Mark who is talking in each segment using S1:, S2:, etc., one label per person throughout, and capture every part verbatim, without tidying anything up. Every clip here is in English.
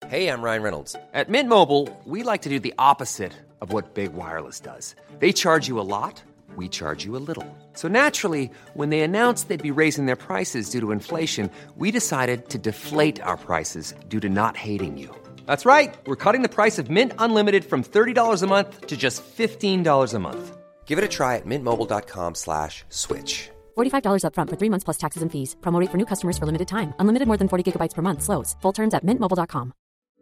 S1: Hey, I'm Ryan Reynolds. At Mint Mobile, we like to do the opposite of what Big Wireless does. They charge you a lot, we charge you a little. So naturally, when they announced they'd be raising their prices due to inflation, we decided to deflate our prices due to not hating you. That's right. We're cutting the price of Mint Unlimited from thirty dollars a month to just fifteen dollars a month. Give it a try at mintmobile.com slash switch.
S2: forty-five dollars up front for three months plus taxes and fees. Promo rate for new customers for limited time. Unlimited more than forty gigabytes per month slows. Full terms at mint mobile dot com.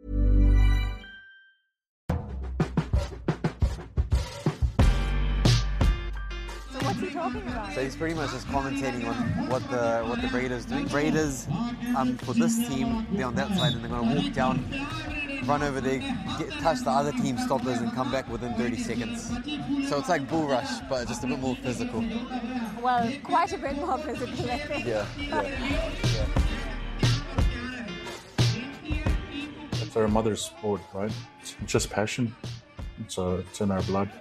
S3: So what's he talking about?
S4: So he's pretty much just commentating on what the what the Raiders doing. Raiders, um, for this team, they're on that side and they're going to walk down, run over there, get, touch the other team stoppers and come back within thirty seconds. So it's like bull rush, but just a bit more physical.
S3: Well, quite a bit more physical, I think.
S4: Yeah, yeah, yeah.
S5: It's our mother's sport, right? It's just passion. It's, uh, it's in our blood.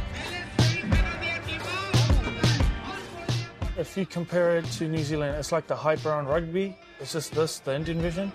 S6: If you compare it to New Zealand, it's like the hyper on rugby. It's just this, the Indian vision.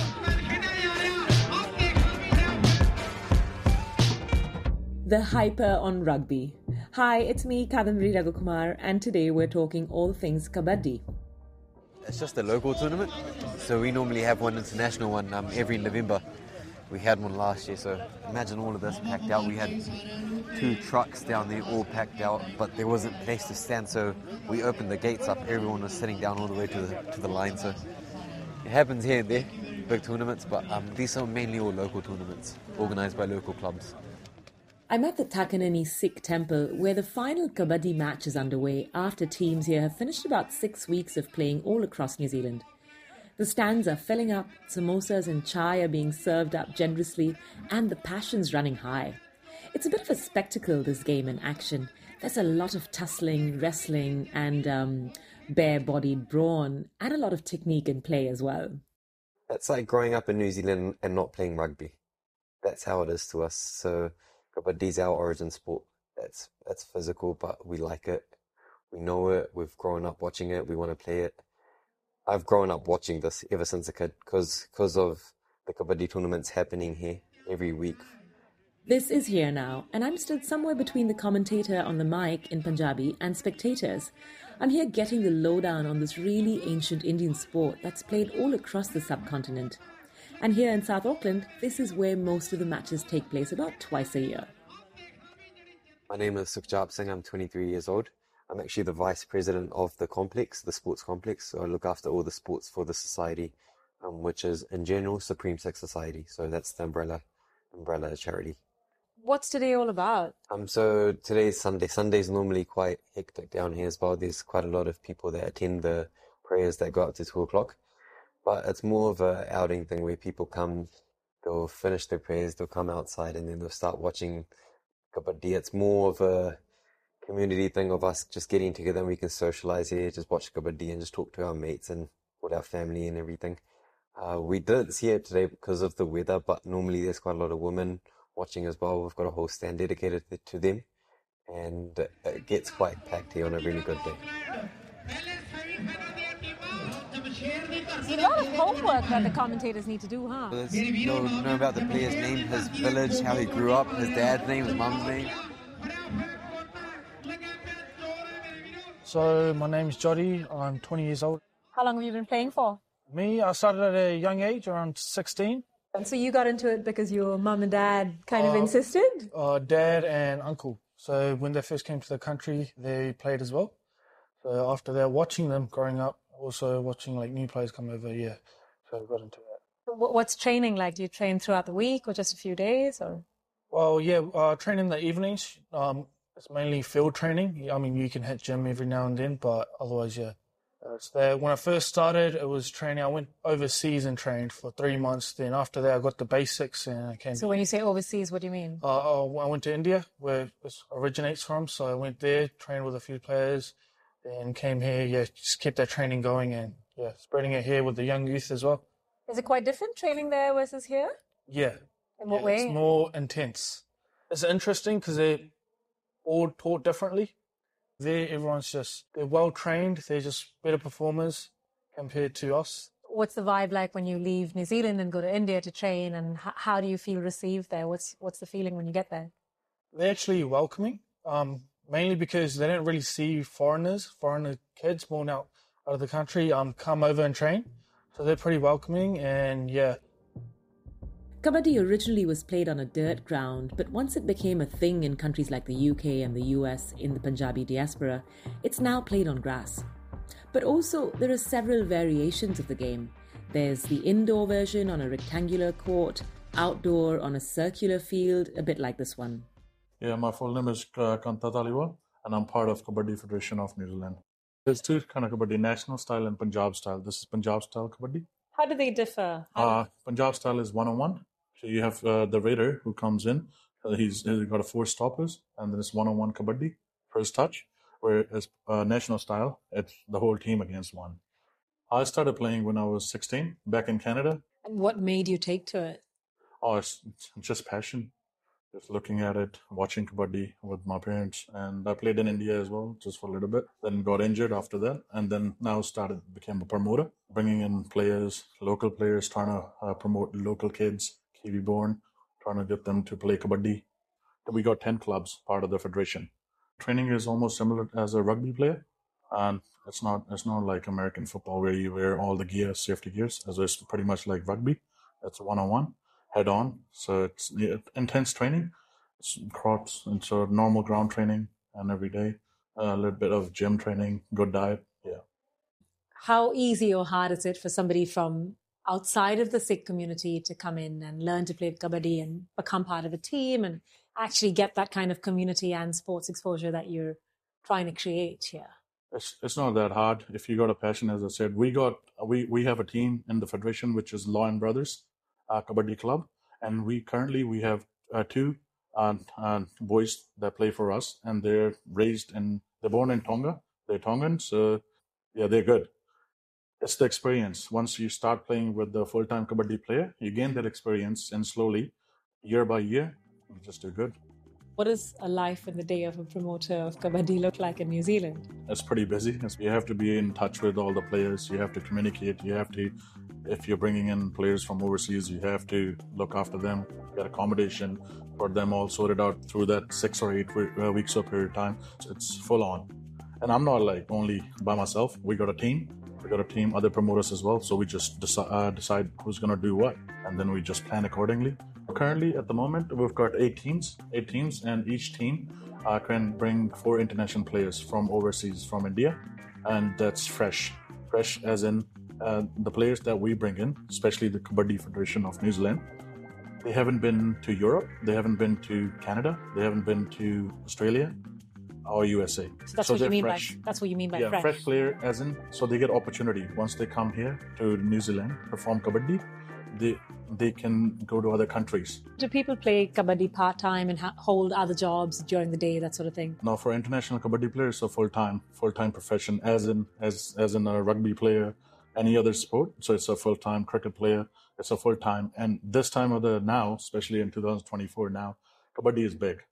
S7: The hyper on rugby. Hi, it's me, Kadambari Raghukumar, and today we're talking all things kabaddi.
S4: It's just a local tournament, so we normally have one international one um, every November. We had one last year, so imagine all of this packed out. We had two trucks down there all packed out, but there wasn't place to stand, so we opened the gates up. Everyone was sitting down all the way to the to the line, so it happens here and there, big tournaments, but um, these are mainly all local tournaments, organised by local clubs.
S7: I'm at the Takanini Sikh temple where the final kabaddi match is underway after teams here have finished about six weeks of playing all across New Zealand. The stands are filling up, samosas and chai are being served up generously, and the passion's running high. It's a bit of a spectacle, this game in action. There's a lot of tussling, wrestling, and um, bare-bodied brawn, and a lot of technique in play as well.
S4: That's like growing up in New Zealand and not playing rugby. That's how it is to us. So kabaddi's our origin sport. That's that's physical, but we like it. We know it. We've grown up watching it. We want to play it. I've grown up watching this ever since a kid because because of the kabaddi tournaments happening here every week.
S7: This is Here Now, and I'm stood somewhere between the commentator on the mic in Punjabi and spectators. I'm here getting the lowdown on this really ancient Indian sport that's played all across the subcontinent. And here in South Auckland, this is where most of the matches take place, about twice a year.
S4: My name is Sukhjap Singh. I'm twenty-three years old. I'm actually the vice president of the complex, the sports complex. So I look after all the sports for the society, um, which is in general Supreme Sex Society. So that's the umbrella, umbrella charity.
S3: What's today all about?
S4: Um, so today's Sunday. Sunday's normally quite hectic down here as well. There's quite a lot of people that attend the prayers that go up to two o'clock. But it's more of a outing thing where people come, they'll finish their prayers, they'll come outside and then they'll start watching kabaddi. It's more of a community thing of us just getting together and we can socialize here, just watch kabaddi and just talk to our mates and with our family and everything. Uh, we didn't see it today because of the weather, but normally there's quite a lot of women watching as well. We've got a whole stand dedicated to them and it gets quite packed here on a really good day.
S3: There's a lot of homework that the commentators need to do, huh?
S4: They'll know about the player's name, his village, how he grew up, his dad's name, his mum's name.
S6: So my name's Jody, I'm twenty years old.
S3: How long have you been playing for?
S6: Me, I started at a young age, around sixteen.
S3: And so you got into it because your mum and dad kind
S6: uh,
S3: of insisted?
S6: Uh, dad and uncle. So when they first came to the country, they played as well. So after that, watching them growing up, also watching like new players come over, yeah. So I got into that.
S3: What's training like? Do you train throughout the week or just a few days? Or?
S6: Well, yeah, uh, train in the evenings. Um, it's mainly field training. I mean, you can hit gym every now and then, but otherwise, yeah. Uh, so there, when I first started, it was training. I went overseas and trained for three months. Then after that, I got the basics and I came.
S3: So when you say overseas, what do you mean?
S6: Uh, I went to India, where this originates from. So I went there, trained with a few players, then came here. Yeah, just kept that training going and yeah, spreading it here with the young youth as well.
S3: Is it quite different training there versus here?
S6: Yeah.
S3: In what
S6: yeah,
S3: way?
S6: It's more intense. It's interesting because they're all taught differently. There, everyone's just, they're well trained, they're just better performers compared to us.
S3: what's the vibe like when you leave New Zealand and go to India to train, and h- how do you feel received there? What's what's the feeling when you get there?
S6: They're actually welcoming, um, mainly because they don't really see foreigners, foreigner kids born out, out of the country, um, come over and train. So they're pretty welcoming, and yeah.
S7: Kabaddi originally was played on a dirt ground, but once it became a thing in countries like the U K and the U S in the Punjabi diaspora, it's now played on grass. But also, there are several variations of the game. There's the indoor version on a rectangular court, outdoor on a circular field, a bit like this one.
S5: Yeah, my full name is uh, Kanta Taliwal, and I'm part of Kabaddi Federation of New Zealand. There's two kind of Kabaddi, national style and Punjab style. This is Punjab style Kabaddi.
S3: How do they differ? How
S5: Uh, Punjab style is one-on-one. So you have uh, the raider who comes in. Uh, he's, he's got a four stoppers, and then it's one-on-one Kabaddi, first touch. Whereas uh, national style, it's the whole team against one. I started playing when I was sixteen, back in Canada.
S3: And what made you take to it?
S5: Oh, it's, it's just passion. Just looking at it, watching Kabaddi with my parents. And I played in India as well, just for a little bit. Then got injured after that. And then now started, became a promoter, bringing in players, local players, trying to uh, promote local kids, Kiwi born, trying to get them to play Kabaddi. We got ten clubs, part of the federation. Training is almost similar as a rugby player. And it's not it's not like American football where you wear all the gear, safety gears. As it's pretty much like rugby. It's one-on-one. Head on, so it's yeah, intense training. It's crops, and so normal ground training, and every day a little bit of gym training, good diet. Yeah.
S3: How easy or hard is it for somebody from outside of the Sikh community to come in and learn to play Kabaddi and become part of a team and actually get that kind of community and sports exposure that you're trying to create here?
S5: It's it's not that hard if you got a passion. As I said, we got we we have a team in the federation which is Law and Brothers Uh, Kabaddi Club, and we currently we have uh, two uh, uh, boys that play for us, and they're raised in they're born in Tonga. They're Tongans, so yeah, they're good. It's the experience. Once you start playing with the full-time Kabaddi player, you gain that experience, and slowly, year by year, you just do good.
S3: What does a life in the day of a promoter of Kabaddi look like in New Zealand?
S5: It's pretty busy. You have to be in touch with all the players. You have to communicate. You have to, if you're bringing in players from overseas, you have to look after them, get accommodation for them all sorted out through that six or eight weeks of period of time. It's full on. And I'm not like only by myself. We got a team. We got a team, other promoters as well. So we just deci- uh, decide who's going to do what. And then we just plan accordingly. Currently, at the moment, we've got eight teams, eight teams, and each team uh, can bring four international players from overseas, from India, and that's fresh. Fresh as in uh, the players that we bring in, especially the Kabaddi Federation of New Zealand. They haven't been to Europe, they haven't been to Canada, they haven't been to Australia or U S A.
S3: So that's
S5: so
S3: what you mean
S5: fresh.
S3: by that's what you mean by
S5: yeah,
S3: fresh.
S5: fresh player as in, so they get opportunity once they come here to New Zealand, perform Kabaddi. They they can go to other countries.
S3: Do people play Kabaddi part-time and ha- hold other jobs during the day, that sort of thing?
S5: Now, for international Kabaddi players, it's a full-time, full-time profession, as in as as in a rugby player, any other sport. So it's a full-time cricket player. It's a full-time. And this time of the now, especially in two thousand twenty-four now, Kabaddi is big.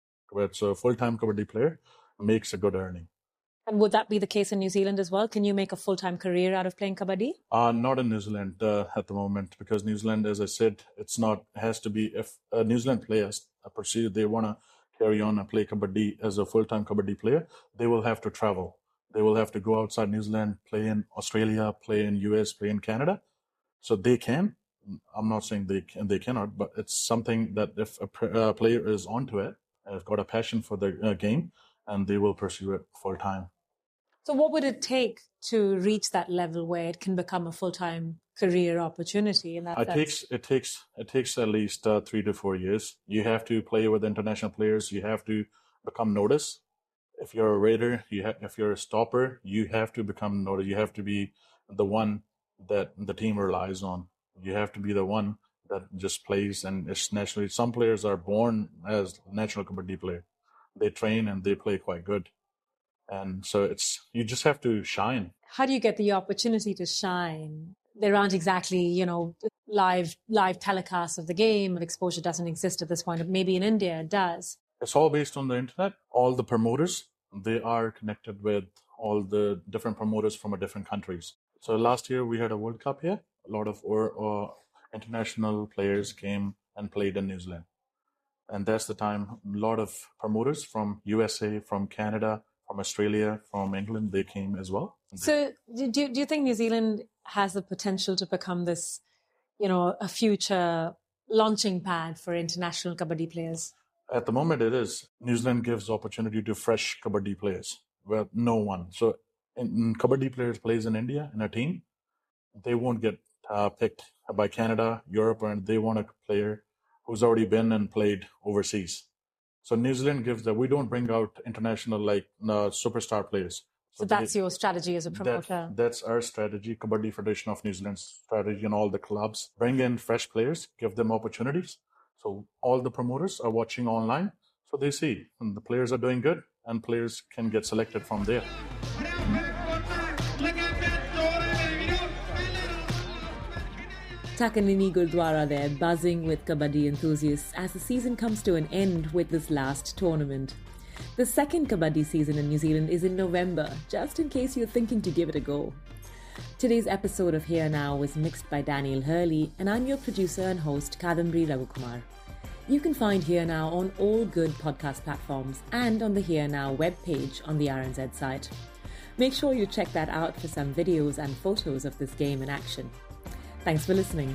S5: So a full-time Kabaddi player makes a good earning.
S3: And would that be the case in New Zealand as well? Can you make a full-time career out of playing Kabaddi?
S5: Uh, not in New Zealand uh, at the moment, because New Zealand, as I said, it's not, has to be, if a New Zealand players proceed, they want to carry on and play Kabaddi as a full-time Kabaddi player, they will have to travel. They will have to go outside New Zealand, play in Australia, play in U S, play in Canada. So they can. I'm not saying they can, they cannot, but it's something that if a uh, player is onto it, and has got a passion for the uh, game, and they will pursue it full-time.
S3: So what would it take to reach that level where it can become a full-time career opportunity? In that
S5: it
S3: sense?
S5: takes it takes it takes at least uh, three to four years. You have to play with international players. You have to become noticed. If you're a raider, you ha- if you're a stopper, you have to become noticed. You have to be the one that the team relies on. You have to be the one that just plays and is nationally. Some players are born as national Kabaddi player. They train and they play quite good. And so it's, you just have to shine.
S3: How do you get the opportunity to shine? There aren't exactly, you know, live live telecasts of the game. Exposure doesn't exist at this point. Maybe in India it does.
S5: It's all based on the internet. All the promoters, they are connected with all the different promoters from different countries. So last year we had a World Cup here. A lot of or, or international players came and played in New Zealand. And that's the time a lot of promoters from U S A, from Canada, from Australia, from England, they came as well.
S3: So do you, do you think New Zealand has the potential to become this, you know, a future launching pad for international kabaddi players?
S5: At the moment it is. New Zealand gives opportunity to fresh kabaddi players, where no one. So in kabaddi players plays in India in a team, they won't get uh, picked by Canada, Europe, and they want a player who's already been and played overseas. So New Zealand gives that. We don't bring out international like uh, superstar players.
S3: So, so that's they, your strategy as a promoter?
S5: That, that's our strategy, Kabaddi Federation of New Zealand's strategy, and all the clubs. Bring in fresh players, give them opportunities. So all the promoters are watching online, so they see and the players are doing good, and players can get selected from there.
S7: Takanini Gurdwara there, buzzing with kabaddi enthusiasts as the season comes to an end with this last tournament. The second kabaddi season in New Zealand is in November, just in case you're thinking to give it a go. Today's episode of Here Now was mixed by Daniel Hurley, and I'm your producer and host, Kadambri Raghukumar. You can find Here Now on all good podcast platforms and on the Here Now webpage on the R N Z site. Make sure you check that out for some videos and photos of this game in action. Thanks for listening.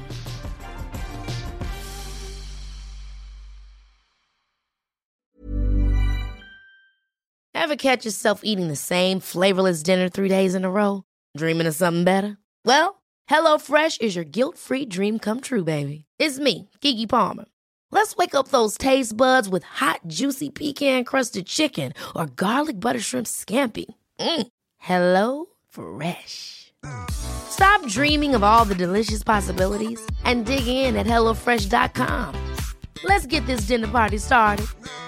S8: Ever catch yourself eating the same flavorless dinner three days in a row? Dreaming of something better? Well, HelloFresh is your guilt-free dream come true, baby. It's me, Keke Palmer. Let's wake up those taste buds with hot, juicy pecan-crusted chicken or garlic butter shrimp scampi. Mm. Hello Fresh. Stop dreaming of all the delicious possibilities and dig in at hello fresh dot com. Let's get this dinner party started.